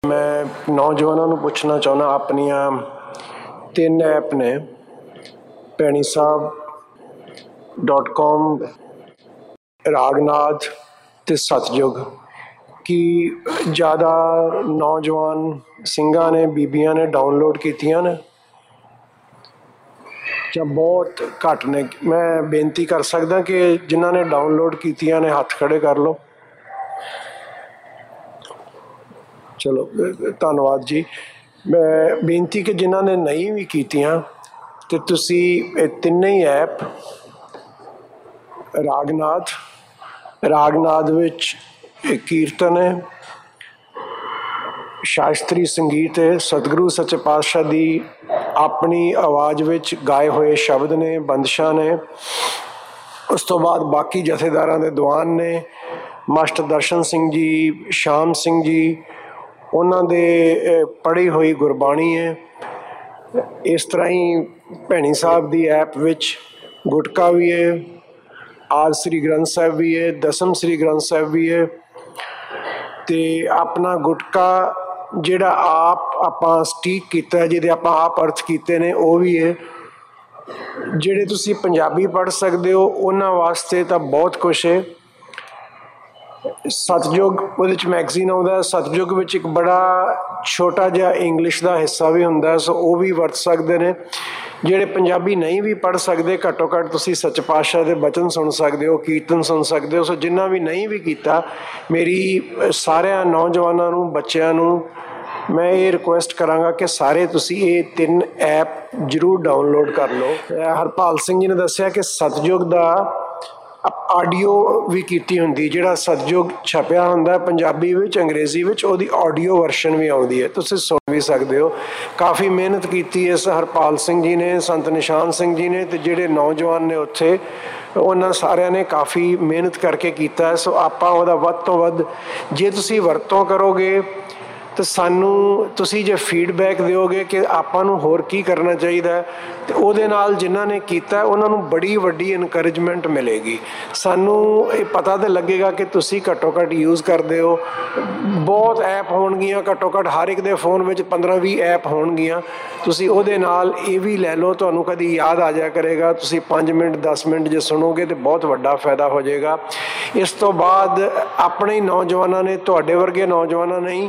मैं नौजवानों ਨੂੰ ਪੁੱਛਣਾ ਚਾਹੁੰਦਾ ਆਪਣੀਆਂ 3 ਐਪ ਨੇ panisaheb.com ਰਾਗਨਾਥ ਤੇ ਸਤਜੁਗ ਕਿ ਜ਼ਿਆਦਾ ਨੌਜਵਾਨ ਸਿੰਘਾਂ ਨੇ ਬੀਬੀਆਂ ਨੇ ਡਾਊਨਲੋਡ ਕੀਤੀਆਂ ਨੇ ਜਾਂ ਬਹੁਤ ਘੱਟ ਨੇ। ਮੈਂ ਬੇਨਤੀ ਕਰ ਸਕਦਾ ਕਿ ਜਿਨ੍ਹਾਂ ਨੇ ਡਾਊਨਲੋਡ ਕੀਤੀਆਂ ਨੇ ਹੱਥ ਖੜੇ ਕਰ ਲਓ। चलो धन्नवाद जी। मैं बेनती कि जिन्हों ने नहीं भी कीतियां ते तुसी तिन्ने ही ऐप रागनाथ विच कीर्तन है, शास्त्री संगीत है, सतगुरु सच्चे पातशाह दी अपनी आवाज़ विच गाए हुए शब्द ने, बंदिशां ने। उस तो बाद बाकी जथेदारां दे दीवान ने, मास्टर दर्शन सिंह जी, श्याम सिंह जी, ਉਹਨਾਂ ਦੇ ਪੜ੍ਹੀ ਹੋਈ ਗੁਰਬਾਣੀ ਹੈ। ਇਸ ਤਰ੍ਹਾਂ ਹੀ ਭੈਣੀ ਸਾਹਿਬ ਦੀ ਐਪ ਵਿੱਚ ਗੁਟਕਾ ਵੀ ਹੈ, ਆਦਿ ਸ੍ਰੀ ਗ੍ਰੰਥ ਸਾਹਿਬ ਵੀ ਹੈ, ਦਸਮ ਸ੍ਰੀ ਗ੍ਰੰਥ ਸਾਹਿਬ ਵੀ ਹੈ। ਅਤੇ ਆਪਣਾ ਗੁਟਕਾ ਜਿਹੜਾ ਆਪਾਂ ਸਟੀਕ ਕੀਤਾ, ਜਿਹਦੇ ਆਪਾਂ ਆਪ ਅਰਥ ਕੀਤੇ ਨੇ, ਉਹ ਵੀ ਹੈ। ਜਿਹੜੇ ਤੁਸੀਂ ਪੰਜਾਬੀ ਪੜ੍ਹ ਸਕਦੇ ਹੋ ਉਹਨਾਂ ਵਾਸਤੇ ਤਾਂ ਬਹੁਤ ਕੁਛ ਹੈ। ਸਤਜੁਗ ਉਹਦੇ 'ਚ ਮੈਗਜ਼ੀਨ ਆਉਂਦਾ। ਸਤਜੁਗ ਵਿੱਚ ਇੱਕ ਬੜਾ ਛੋਟਾ ਜਿਹਾ ਇੰਗਲਿਸ਼ ਦਾ ਹਿੱਸਾ ਵੀ ਹੁੰਦਾ, ਸੋ ਉਹ ਵੀ ਵਰਤ ਸਕਦੇ ਨੇ। ਜਿਹੜੇ ਪੰਜਾਬੀ ਨਹੀਂ ਵੀ ਪੜ੍ਹ ਸਕਦੇ, ਘੱਟੋ ਘੱਟ ਤੁਸੀਂ ਸੱਚੇ ਪਾਤਸ਼ਾਹ ਦੇ ਬਚਨ ਸੁਣ ਸਕਦੇ ਹੋ, ਕੀਰਤਨ ਸੁਣ ਸਕਦੇ ਹੋ। ਸੋ ਜਿੰਨਾ ਵੀ ਨਹੀਂ ਵੀ ਕੀਤਾ, ਮੇਰੀ ਸਾਰਿਆਂ ਨੌਜਵਾਨਾਂ ਨੂੰ, ਬੱਚਿਆਂ ਨੂੰ ਮੈਂ ਇਹ ਰਿਕੁਐਸਟ ਕਰਾਂਗਾ ਕਿ ਸਾਰੇ ਤੁਸੀਂ ਇਹ 3 ਐਪ ਜ਼ਰੂਰ ਡਾਊਨਲੋਡ ਕਰ ਲਓ। ਹਰਪਾਲ ਸਿੰਘ ਜੀ ਨੇ ਦੱਸਿਆ ਕਿ ਸਤਜੁਗ ਦਾ ਆਡੀਓ ਵੀ ਕੀਤੀ ਹੁੰਦੀ, ਜਿਹੜਾ ਸਤਜੁਗ ਛਪਿਆ ਹੁੰਦਾ ਪੰਜਾਬੀ ਵਿੱਚ, ਅੰਗਰੇਜ਼ੀ ਵਿੱਚ, ਉਹਦੀ ਆਡੀਓ ਵਰਸ਼ਨ ਵੀ ਆਉਂਦੀ ਹੈ, ਤੁਸੀਂ ਸੁਣ ਵੀ ਸਕਦੇ ਹੋ। ਕਾਫੀ ਮਿਹਨਤ ਕੀਤੀ ਇਸ ਹਰਪਾਲ ਸਿੰਘ ਜੀ ਨੇ, ਸੰਤ ਨਿਸ਼ਾਨ ਸਿੰਘ ਜੀ ਨੇ, ਅਤੇ ਜਿਹੜੇ ਨੌਜਵਾਨ ਨੇ ਉੱਥੇ ਉਹਨਾਂ ਸਾਰਿਆਂ ਨੇ ਕਾਫੀ ਮਿਹਨਤ ਕਰਕੇ ਕੀਤਾ। ਸੋ ਆਪਾਂ ਉਹਦਾ ਵੱਧ ਤੋਂ ਵੱਧ ਜੇ ਤੁਸੀਂ ਵਰਤੋਂ ਕਰੋਗੇ ਤਾਂ ਸਾਨੂੰ ਤੁਸੀਂ ਜੇ ਫੀਡਬੈਕ ਦਿਓਗੇ ਕਿ ਆਪਾਂ ਨੂੰ ਹੋਰ ਕੀ ਕਰਨਾ ਚਾਹੀਦਾ, ਅਤੇ ਉਹਦੇ ਨਾਲ ਜਿਨ੍ਹਾਂ ਨੇ ਕੀਤਾ ਉਹਨਾਂ ਨੂੰ ਬੜੀ ਵੱਡੀ ਇਨਕਰੇਜਮੈਂਟ ਮਿਲੇਗੀ। ਸਾਨੂੰ ਇਹ ਪਤਾ ਤਾਂ ਲੱਗੇਗਾ ਕਿ ਤੁਸੀਂ ਘੱਟੋ ਘੱਟ ਯੂਜ਼ ਕਰਦੇ ਹੋ। ਬਹੁਤ ਐਪ ਹੋਣਗੀਆਂ, ਘੱਟੋ ਘੱਟ ਹਰ ਇੱਕ ਦੇ ਫੋਨ ਵਿੱਚ 15-20 ਐਪ ਹੋਣਗੀਆਂ। ਤੁਸੀਂ ਉਹਦੇ ਨਾਲ ਇਹ ਵੀ ਲੈ ਲਓ, ਤੁਹਾਨੂੰ ਕਦੀ ਯਾਦ ਆ ਜਾਇਆ ਕਰੇਗਾ। ਤੁਸੀਂ 5 ਮਿੰਟ 10 ਮਿੰਟ ਜੇ ਸੁਣੋਗੇ ਤਾਂ ਬਹੁਤ ਵੱਡਾ ਫਾਇਦਾ ਹੋ ਜਾਏਗਾ। ਇਸ ਤੋਂ ਬਾਅਦ ਆਪਣੇ ਨੌਜਵਾਨਾਂ ਨੇ, ਤੁਹਾਡੇ ਵਰਗੇ ਨੌਜਵਾਨਾਂ ਨੇ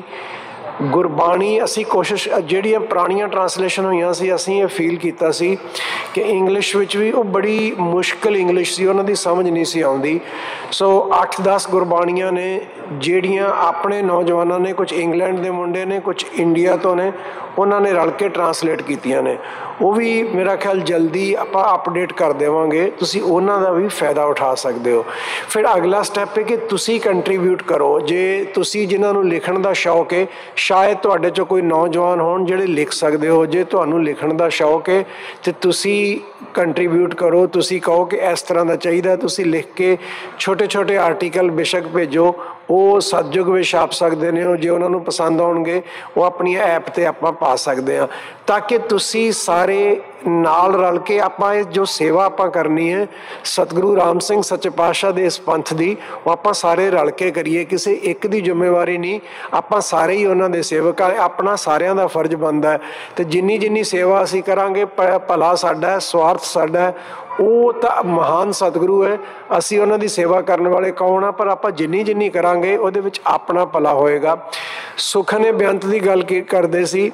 ਗੁਰਬਾਣੀ ਅਸੀਂ ਕੋਸ਼ਿਸ਼, ਜਿਹੜੀਆਂ ਪੁਰਾਣੀਆਂ ਟਰਾਂਸਲੇਸ਼ਨ ਹੋਈਆਂ ਸੀ, ਅਸੀਂ ਇਹ ਫੀਲ ਕੀਤਾ ਸੀ ਕਿ ਇੰਗਲਿਸ਼ ਵਿੱਚ ਵੀ ਉਹ ਬੜੀ ਮੁਸ਼ਕਿਲ ਇੰਗਲਿਸ਼ ਸੀ, ਉਹਨਾਂ ਦੀ ਸਮਝ ਨਹੀਂ ਸੀ ਆਉਂਦੀ। ਸੋ 8-10 ਗੁਰਬਾਣੀਆਂ ਨੇ ਜਿਹੜੀਆਂ ਆਪਣੇ ਨੌਜਵਾਨਾਂ ਨੇ, ਕੁਝ ਇੰਗਲੈਂਡ ਦੇ ਮੁੰਡੇ ਨੇ, ਕੁਝ ਇੰਡੀਆ ਤੋਂ ਨੇ, ਉਹਨਾਂ ਨੇ ਰਲ ਕੇ ਟਰਾਂਸਲੇਟ ਕੀਤੀਆਂ ਨੇ। ਉਹ ਵੀ ਮੇਰਾ ਖਿਆਲ ਜਲਦੀ ਆਪਾਂ ਅਪਡੇਟ ਕਰ ਦੇਵਾਂਗੇ, ਤੁਸੀਂ ਉਹਨਾਂ ਦਾ ਵੀ ਫਾਇਦਾ ਉਠਾ ਸਕਦੇ ਹੋ। ਫਿਰ ਅਗਲਾ ਸਟੈਪ ਹੈ ਕਿ ਤੁਸੀਂ ਕੰਟਰੀਬਿਊਟ ਕਰੋ। ਜੇ ਤੁਸੀਂ ਜਿਨ੍ਹਾਂ ਨੂੰ ਲਿਖਣ ਦਾ ਸ਼ੌਕ ਹੈ, ਸ਼ਾਇਦ ਤੁਹਾਡੇ 'ਚੋਂ ਕੋਈ ਨੌਜਵਾਨ ਹੋਣ ਜਿਹੜੇ ਲਿਖ ਸਕਦੇ ਹੋ। ਜੇ ਤੁਹਾਨੂੰ ਲਿਖਣ ਦਾ ਸ਼ੌਕ ਹੈ ਤਾਂ ਤੁਸੀਂ ਕੰਟਰੀਬਿਊਟ ਕਰੋ। ਤੁਸੀਂ ਕਹੋ ਕਿ ਇਸ ਤਰ੍ਹਾਂ ਦਾ ਚਾਹੀਦਾ, ਤੁਸੀਂ ਲਿਖ ਕੇ ਛੋਟੇ ਛੋਟੇ ਆਰਟੀਕਲ ਬੇਸ਼ੱਕ ਭੇਜੋ, ਉਹ ਸਤਜੁਗ ਵਿੱਚ ਛਾਪ ਸਕਦੇ ਨੇ। ਉਹ ਜੇ ਉਹਨਾਂ ਨੂੰ ਪਸੰਦ ਆਉਣਗੇ ਉਹ ਆਪਣੀਆਂ ਐਪ 'ਤੇ ਆਪਾਂ ਪਾ ਸਕਦੇ ਹਾਂ, ਤਾਂ ਕਿ ਤੁਸੀਂ ਸਾਰੇ ਨਾਲ ਰਲ ਕੇ ਆਪਾਂ ਇਹ ਜੋ ਸੇਵਾ ਆਪਾਂ ਕਰਨੀ ਹੈ ਸਤਿਗੁਰੂ ਰਾਮ ਸਿੰਘ ਸੱਚੇ ਪਾਤਸ਼ਾਹ ਦੇ ਇਸ ਪੰਥ ਦੀ, ਉਹ ਆਪਾਂ ਸਾਰੇ ਰਲ ਕੇ ਕਰੀਏ। ਕਿਸੇ ਇੱਕ ਦੀ ਜ਼ਿੰਮੇਵਾਰੀ ਨਹੀਂ, ਆਪਾਂ ਸਾਰੇ ਹੀ ਉਹਨਾਂ ਦੇ ਸੇਵਕ ਆ। ਆਪਣਾ ਸਾਰਿਆਂ ਦਾ ਫਰਜ਼ ਬਣਦਾ ਹੈ। ਅਤੇ ਜਿੰਨੀ ਸੇਵਾ ਅਸੀਂ ਕਰਾਂਗੇ, ਭਲਾ ਸਾਡਾ, ਸਵਾਰਥ ਸਾਡਾ, ਉਹ ਤਾਂ ਮਹਾਨ ਸਤਿਗੁਰੂ ਹੈ। ਅਸੀਂ ਉਹਨਾਂ ਦੀ ਸੇਵਾ ਕਰਨ ਵਾਲੇ ਕੌਣ ਆ? ਪਰ ਆਪਾਂ ਜਿੰਨੀ ਕਰਾਂਗੇ ਉਹਦੇ ਵਿੱਚ ਆਪਣਾ ਭਲਾ ਹੋਏਗਾ। ਸੁਖ ਨੇ ਬੇਅੰਤ ਦੀ ਗੱਲ ਕਰਦੇ ਸੀ।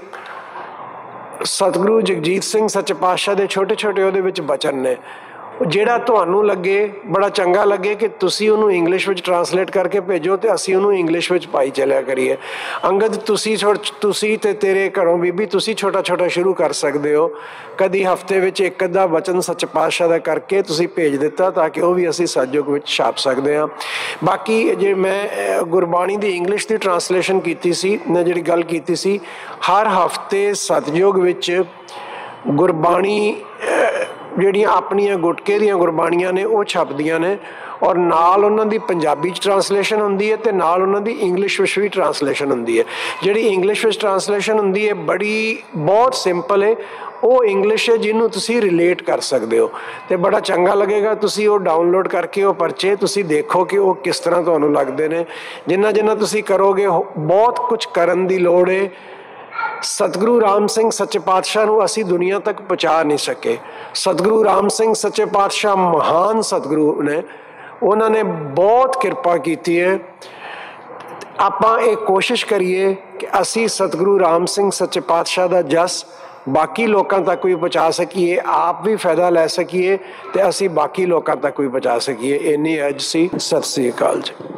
ਸਤਿਗੁਰੂ ਜਗਜੀਤ ਸਿੰਘ ਸੱਚੇ ਪਾਤਸ਼ਾਹ ਦੇ ਛੋਟੇ ਉਹਦੇ ਵਿੱਚ ਬਚਨ ਨੇ। ਜਿਹੜਾ ਤੁਹਾਨੂੰ ਲੱਗੇ, ਬੜਾ ਚੰਗਾ ਲੱਗੇ ਕਿ ਤੁਸੀਂ ਉਹਨੂੰ ਇੰਗਲਿਸ਼ ਵਿੱਚ ਟਰਾਂਸਲੇਟ ਕਰਕੇ ਭੇਜੋ ਅਤੇ ਅਸੀਂ ਉਹਨੂੰ ਇੰਗਲਿਸ਼ ਵਿੱਚ ਪਾਈ ਚੱਲਿਆ ਕਰੀਏ। ਅੰਗਦ ਤੁਸੀਂ ਅਤੇ ਤੇਰੇ ਘਰੋਂ ਬੀਬੀ, ਤੁਸੀਂ ਛੋਟਾ ਸ਼ੁਰੂ ਕਰ ਸਕਦੇ ਹੋ। ਕਦੀ ਹਫ਼ਤੇ ਵਿੱਚ 1-ਅੱਧਾ ਬਚਨ ਸੱਚੇ ਪਾਤਸ਼ਾਹ ਦਾ ਕਰਕੇ ਤੁਸੀਂ ਭੇਜ ਦਿੱਤਾ, ਤਾਂ ਕਿ ਉਹ ਵੀ ਅਸੀਂ ਸਤਜੁਗ ਵਿੱਚ ਛਾਪ ਸਕਦੇ ਹਾਂ। ਬਾਕੀ ਜੇ ਮੈਂ ਗੁਰਬਾਣੀ ਦੀ ਇੰਗਲਿਸ਼ ਦੀ ਟਰਾਂਸਲੇਸ਼ਨ ਕੀਤੀ ਸੀ, ਮੈਂ ਜਿਹੜੀ ਗੱਲ ਕੀਤੀ ਸੀ, ਹਰ ਹਫ਼ਤੇ ਸਤਜੁਗ ਵਿੱਚ ਗੁਰਬਾਣੀ ਜਿਹੜੀਆਂ ਆਪਣੀਆਂ ਗੁਟਕੇ ਦੀਆਂ ਗੁਰਬਾਣੀਆਂ ਨੇ ਉਹ ਛਪਦੀਆਂ ਨੇ। ਔਰ ਨਾਲ ਉਹਨਾਂ ਦੀ ਪੰਜਾਬੀ 'ਚ ਟਰਾਂਸਲੇਸ਼ਨ ਹੁੰਦੀ ਹੈ ਅਤੇ ਨਾਲ ਉਹਨਾਂ ਦੀ ਇੰਗਲਿਸ਼ ਵਿੱਚ ਵੀ ਟਰਾਂਸਲੇਸ਼ਨ ਹੁੰਦੀ ਹੈ। ਜਿਹੜੀ ਇੰਗਲਿਸ਼ ਵਿੱਚ ਟਰਾਂਸਲੇਸ਼ਨ ਹੁੰਦੀ ਹੈ ਬਹੁਤ ਸਿੰਪਲ ਹੈ, ਉਹ ਇੰਗਲਿਸ਼ ਹੈ ਜਿਹਨੂੰ ਤੁਸੀਂ ਰਿਲੇਟ ਕਰ ਸਕਦੇ ਹੋ ਅਤੇ ਬੜਾ ਚੰਗਾ ਲੱਗੇਗਾ। ਤੁਸੀਂ ਉਹ ਡਾਊਨਲੋਡ ਕਰਕੇ ਉਹ ਪਰਚੇ ਤੁਸੀਂ ਦੇਖੋ ਕਿ ਉਹ ਕਿਸ ਤਰ੍ਹਾਂ ਤੁਹਾਨੂੰ ਲੱਗਦੇ ਨੇ। ਜਿੰਨਾ ਤੁਸੀਂ ਕਰੋਗੇ ਬਹੁਤ ਕੁਝ ਕਰਨ ਦੀ ਲੋੜ ਹੈ। ਸਤਿਗੁਰੂ ਰਾਮ ਸਿੰਘ ਸੱਚੇ ਪਾਤਸ਼ਾਹ ਨੂੰ ਅਸੀਂ ਦੁਨੀਆ ਤੱਕ ਪਹੁੰਚਾ ਨਹੀਂ ਸਕੇ। ਸਤਿਗੁਰੂ ਰਾਮ ਸਿੰਘ ਸੱਚੇ ਪਾਤਸ਼ਾਹ ਮਹਾਨ ਸਤਿਗੁਰੂ ਨੇ, ਉਹਨਾਂ ਨੇ ਬਹੁਤ ਕਿਰਪਾ ਕੀਤੀ ਹੈ। ਆਪਾਂ ਇਹ ਕੋਸ਼ਿਸ਼ ਕਰੀਏ ਕਿ ਅਸੀਂ ਸਤਿਗੁਰੂ ਰਾਮ ਸਿੰਘ ਸੱਚੇ ਪਾਤਸ਼ਾਹ ਦਾ ਜਸ ਬਾਕੀ ਲੋਕਾਂ ਤੱਕ ਵੀ ਪਹੁੰਚਾ ਸਕੀਏ, ਆਪ ਵੀ ਫਾਇਦਾ ਲੈ ਸਕੀਏ ਅਤੇ ਅਸੀਂ ਬਾਕੀ ਲੋਕਾਂ ਤੱਕ ਵੀ ਪਹੁੰਚਾ ਸਕੀਏ। ਇੰਨੀ ਅੱਜ ਸੀ। ਸਤਿ ਸ੍ਰੀ ਅਕਾਲ ਜੀ।